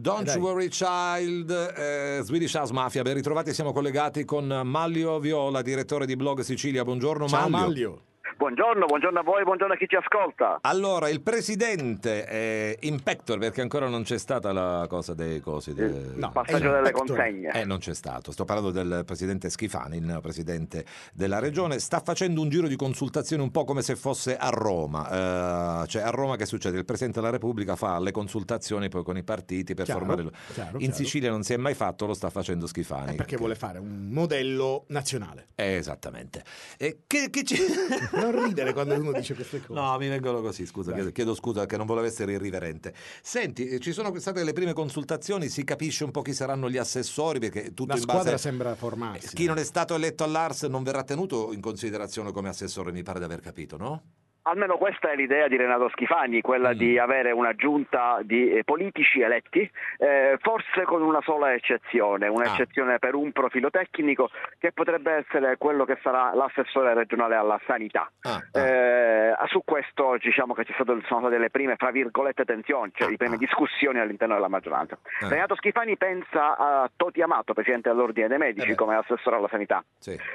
Don't Worry Child, Swedish House Mafia. Ben ritrovati, siamo collegati con Manlio Viola, direttore di Blog Sicilia. Buongiorno. Ciao Manlio. Buongiorno a voi, buongiorno a chi ci ascolta. Allora, il presidente in pectore, perché ancora non c'è stata la cosa dei cosi. Il passaggio delle consegne. Non c'è stato. Sto parlando del presidente Schifani, il presidente della regione. Sta facendo un giro di consultazioni un po' come se fosse a Roma. Cioè a Roma che succede? Il presidente della Repubblica fa le consultazioni poi con i partiti per formare. In Sicilia non si è mai fatto, lo sta facendo Schifani. Perché vuole fare un modello nazionale. Esattamente. E che ci... Non ridere quando uno dice queste cose. No, mi vengono così, scusa, chiedo scusa che non volevo essere irriverente. Senti, ci sono state le prime consultazioni, si capisce un po' chi saranno gli assessori, perché tutto la in squadra base... sembra formarsi. Chi non è stato eletto all'ARS non verrà tenuto in considerazione come assessore, mi pare di aver capito, no? Almeno questa è l'idea di Renato Schifani, quella di avere una giunta di politici eletti, forse con una sola eccezione, un'eccezione per un profilo tecnico che potrebbe essere quello che sarà l'assessore regionale alla sanità. Su questo diciamo che sono state delle prime, fra virgolette, tensioni, cioè le prime discussioni all'interno della maggioranza. Renato Schifani pensa a Toti Amato, presidente dell'Ordine dei Medici, come assessore alla sanità,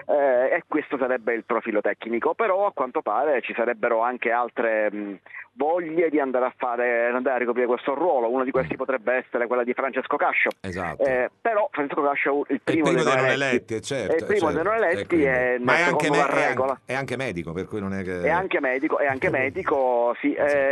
e questo sarebbe il profilo tecnico, però a quanto pare ci sarebbero anche altre voglie di andare a ricoprire questo ruolo. Uno di questi potrebbe essere quella di Francesco Cascio. Esatto. Però Francesco Cascio è il primo dei non eletti, certo, è il primo dei non eletti, ma è anche, regola. È anche medico, per cui non è che... È anche medico, sì.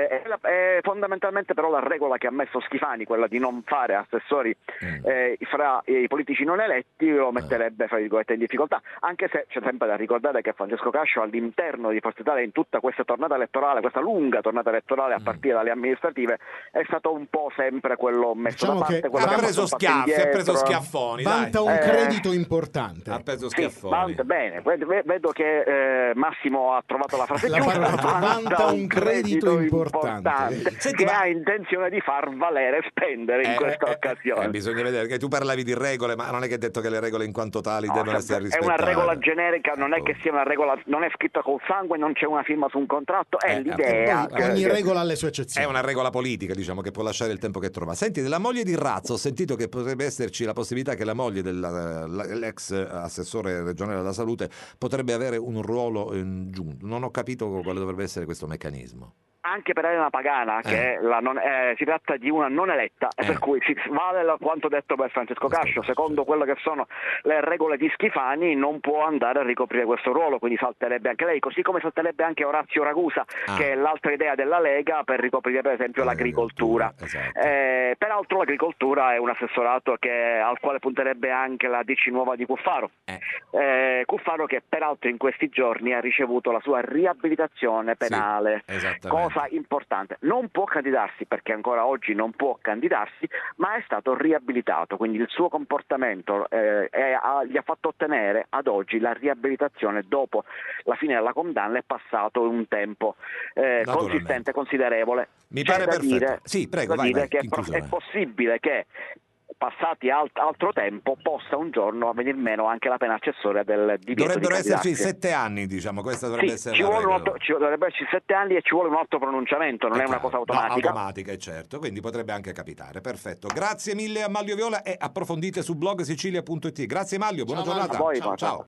È fondamentalmente però la regola che ha messo Schifani, quella di non fare assessori fra i politici non eletti, lo metterebbe, fra virgolette, in difficoltà, anche se c'è sempre da ricordare che Francesco Cascio all'interno di Forza Italia, in tutta questa tornata elettorale, questa lunga tornata elettorale a partire dalle amministrative, è stato un po' sempre quello messo da parte, quello ha preso schiaffi, ha preso schiaffoni, vanta un credito importante. Ha preso schiaffoni. Bene, vedo che Massimo ha trovato la frase giusta. Vanta un credito importante. Senti, che ha intenzione di far valere e spendere in questa occasione. Bisogna vedere, che tu parlavi di regole, ma non è che hai detto che le regole in quanto tali devono essere rispettate. È una regola generica, non è che sia una regola, non è scritta col sangue, non c'è una firma su un contratto, è l'idea. Ogni regola ha le sue eccezioni. È una regola politica, diciamo, che può lasciare il tempo che trova. Senti, della moglie di Razzo ho sentito che potrebbe esserci la possibilità che la moglie dell'ex assessore regionale della salute potrebbe avere un ruolo in giunta. Non ho capito quale dovrebbe essere questo meccanismo. Anche per Elena Pagana, che si tratta di una non eletta, per cui si vale quanto detto per Francesco Cascio. Secondo quello che sono le regole di Schifani non può andare a ricoprire questo ruolo, quindi salterebbe anche lei, così come salterebbe anche Orazio Ragusa, che è l'altra idea della Lega per ricoprire per esempio l'agricoltura. Peraltro l'agricoltura è un assessorato al quale punterebbe anche la DC nuova di Cuffaro. Cuffaro che peraltro in questi giorni ha ricevuto la sua riabilitazione penale, cosa importante. Non può candidarsi, perché ancora oggi non può candidarsi, ma è stato riabilitato, quindi il suo comportamento gli ha fatto ottenere ad oggi la riabilitazione. Dopo la fine della condanna è passato un tempo consistente, considerevole. Mi pare perfetto. Sì, prego, vai, che è possibile che passati altro tempo possa un giorno venir meno anche la pena accessoria del divieto. Dovrebbero di esserci 7 anni, diciamo, questa dovrebbe essere la regola. Dovrebbero esserci 7 anni e ci vuole un altro pronunciamento, non è una cosa automatica. Automatica, certo, quindi potrebbe anche capitare. Perfetto. Grazie mille a Manlio Viola e approfondite su blogsicilia.it. Grazie Manlio, buona giornata. Ciao. Ciao.